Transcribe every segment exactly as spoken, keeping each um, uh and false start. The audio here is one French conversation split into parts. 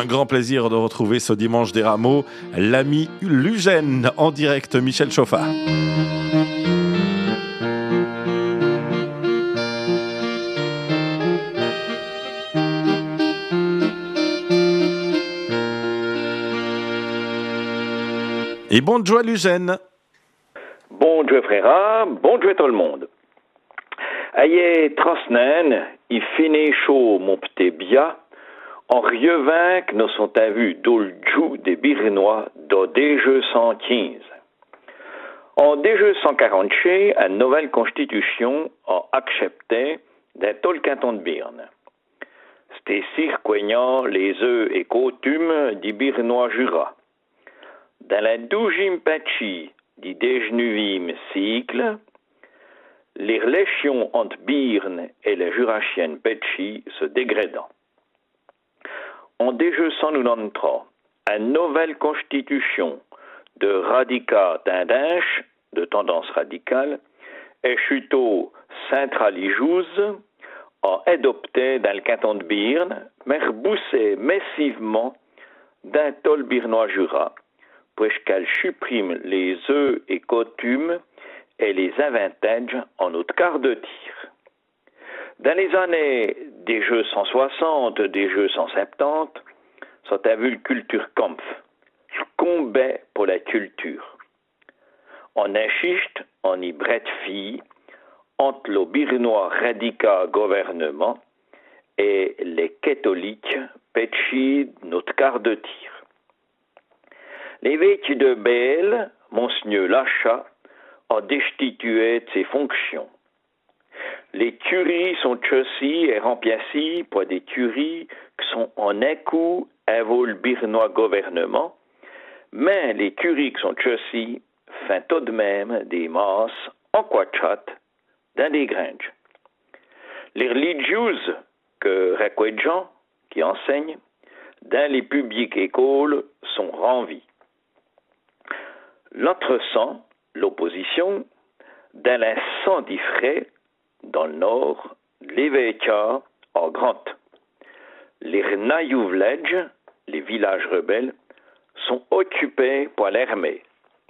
Un grand plaisir de retrouver ce dimanche des Rameaux l'ami Lugène en direct, Michel Chauffat. Et bon Dieu Lugène. Bon Dieu frère, bon Dieu tout le monde. Aïe trosnen, il finit chaud mon petit bia, en rievin que nous sont à vue d'Oldjou des Birinois dans D G cent quinze. En D G cent quarante, une nouvelle constitution a accepté d'un tel canton de Birne. C'était circoignant les œufs et coutumes des Birinois Jura. Dans la douzième patchie du dix-neuvième siècle, les relations entre Birne et la jurassienne patchie se dégradant. En D G cent quatre-vingt-treize, une nouvelle constitution de radicats tendinches, de tendance radicale, et chuteau centraligeuse, a adopté dans le canton de Birne, mais repoussé massivement d'un tol birnois Jura, puisqu'elle supprime les œufs et coutumes et les avantages en autre quart de tir. Dans les années des jeux cent soixante, des jeux cent soixante-dix, ça a vu le Kulturkampf, le combat pour la culture. On insiste, on y brette fille entre le birnois radical gouvernement et les catholiques péchis notre quart de tir. L'évêque de Bèle, Monseigneur Lachat, a destitué de ses fonctions. Les curies sont choisies et remplacées par des curies qui sont en un coup avant le birnois gouvernement, mais les curies qui sont choisies font tout de même des masses en quatchat dans des granges. Les religieuses que Raquedjan, qui enseignent, dans les publiques écoles sont renvies. L'autre sang, l'opposition, dans la sang d'Ifray, dans le nord, l'évêcat en Grant. Les Rnayouvledj, les villages rebelles, sont occupés par l'armée.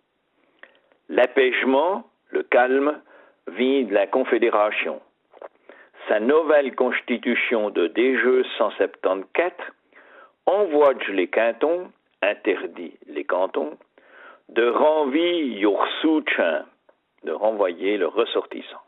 L'apaisement, le calme, vient de la Confédération. Sa nouvelle constitution de D G cent soixante-quatorze envoie les cantons, interdit les cantons, de renvoyer Yoursoutchin, de renvoyer le ressortissant.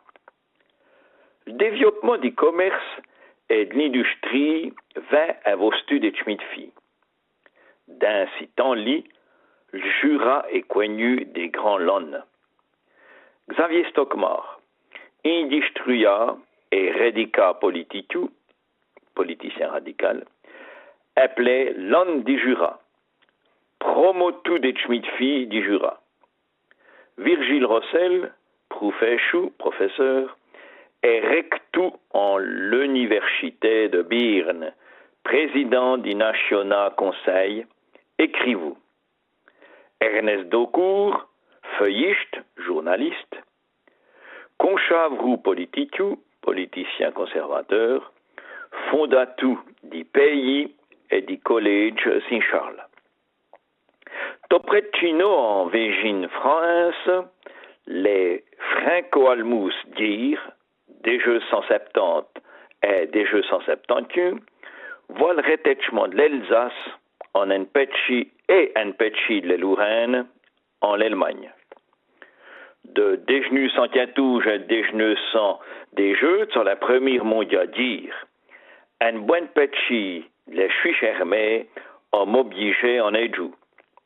Le développement du commerce et de l'industrie va à vos studies de Schmidt-Fille. Dans ces temps-là, le Jura est connu des grands lons. Xavier Stockmar, industriel et radical politique, politicien radical, appelé l'on du Jura, promotu de Schmidt-Fille du Jura. Virgile Rossel, professeur, professeur, est rectu en l'université de Birne, président du National Conseil, écrivez-vous. Ernest Daucourt, feuilliste, journaliste, Conchavroux politicu, politicien conservateur, fondateur du pays et du collège Saint-Charles. Topretino en Végine, France, les Franco-Almous dire, des jeux cent soixante-dix et des jeux cent soixante-dix-un, voient le rétachement de l'Alsace en un petit et un petit de la Lorraine en l'Allemagne. De mille neuf cent quatorze à mille neuf cents des jeux sur la première mondiale dire, un bon petit de la Suisse armée a m'obligé en éjou.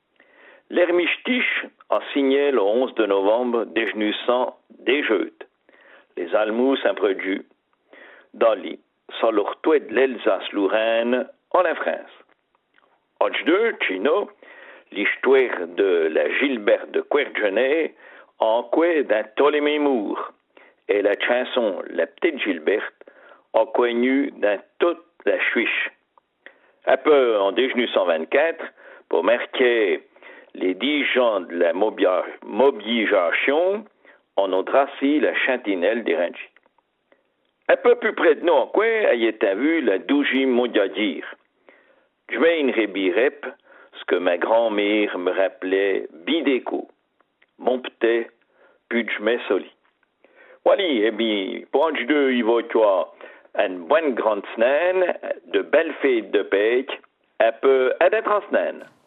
L'Armistice a signé le onze de novembre mille neuf cents des jeux. Les Almous introduits dans l'île sur leur toit de l'Alsace-Lorraine en la France. En deux, Chino, l'histoire de la Gilberte de Quergenet en quoi d'un Ptolémée Moore et la chanson La Petite Gilberte a connu dans toute la Suisse. Un peu en mille neuf cent vingt-quatre, pour marquer les dix ans de la mobilisation, on a tracé la chantinelle des Rangis. Un peu plus près de nous, en quoi a été vu la douzième mondiale dire. J'mets rebirep, ce que ma grand-mère me rappelait bidéco. Mon petit, puis j'mets soli. Voilà, et bien, pour un deux, il va toi une bonne grande semaine, de belles fêtes de Pâques, un peu à d'être en semaine.